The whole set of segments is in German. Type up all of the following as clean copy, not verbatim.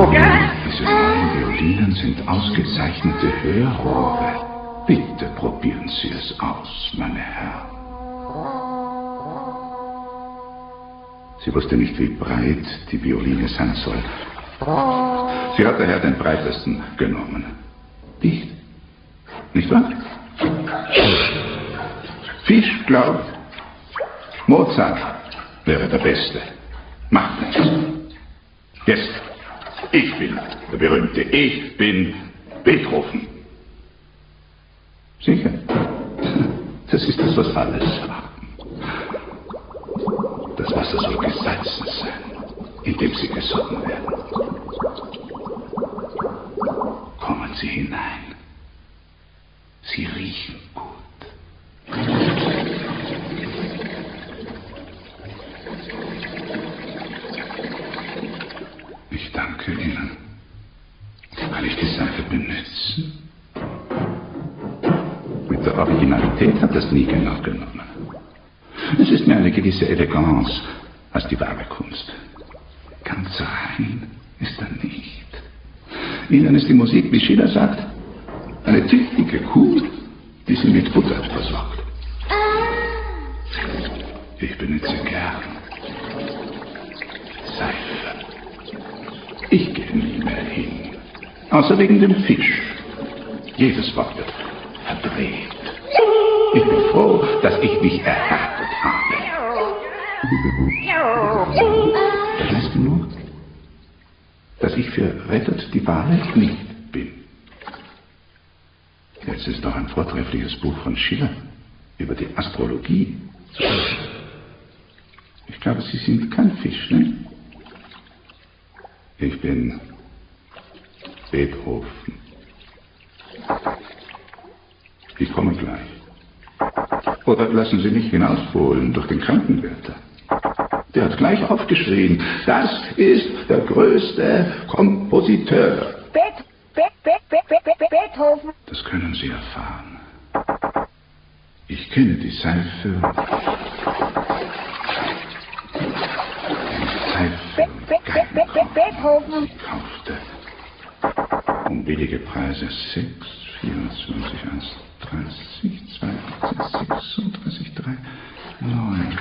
Diese neuen Violinen sind ausgezeichnete Hörrohre. Bitte probieren Sie es aus, meine Herren. Sie wusste nicht, wie breit die Violine sein soll. Sie hat daher den breitesten genommen. Dicht. Nicht wahr? Fisch glaubt, Mozart wäre der Beste. Macht nichts. Jetzt. Ich bin der Berühmte. Ich bin Beethoven. Sicher. Das ist das, was alle sagen. Das Wasser soll gesalzen sein, indem sie gesotten werden. Kommen Sie hinein. Sie riechen gut. Ich danke Ihnen. Kann ich die Seife benutzen? Mit der Originalität hat das nie genau genommen. Es ist mir eine gewisse Eleganz als die wahre Kunst. Ganz rein ist er nicht. Ihnen ist die Musik, wie Schiller sagt, eine tüchtige Kuh, die sie mit Butter versorgt. Ich benutze gern Seife. Ich gehe nie mehr hin. Außer wegen dem Fisch. Jedes Wort wird verdreht. Ich bin froh, dass ich mich erhärtet habe. Weißt du nur, dass ich für Rettet die Wahrheit nicht bin. Jetzt ist noch ein vortreffliches Buch von Schiller über die Astrologie. Ich glaube, Sie sind kein Fisch, ne? Ich bin Beethoven. Ich komme gleich. Oder lassen Sie mich hinausholen durch den Krankenwärter. Der hat gleich aufgeschrien, das ist der größte Kompositeur. Beethoven. Das können Sie erfahren. Ich kenne die Seife. Beethoven. Ich kaufte um billige Preise 6, 24, 1, 30, 2, 36, 3, 9.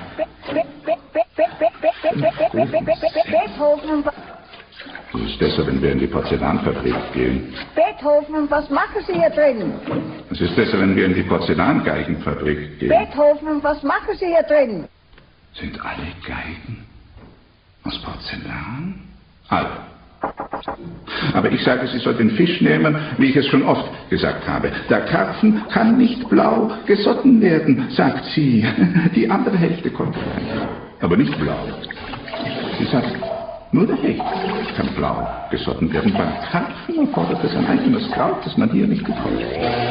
Beethoven. Es ist besser, wenn wir in die Porzellanfabrik gehen. Beethoven, was machen Sie hier drin? Es ist besser, wenn wir in die Porzellangeigenfabrik gehen. Beethoven, was machen Sie hier drin? Sind alle Geigen aus Porzellan? Alle. Aber ich sage, Sie soll den Fisch nehmen, wie ich es schon oft gesagt habe. Der Karpfen kann nicht blau gesotten werden, sagt sie. Die andere Hälfte kommt rein, aber nicht blau. Sie sagt, nur der Hecht kann blau gesotten werden. Beim Karpfen erfordert es ein eigenes Kraut, das man hier nicht bekommt.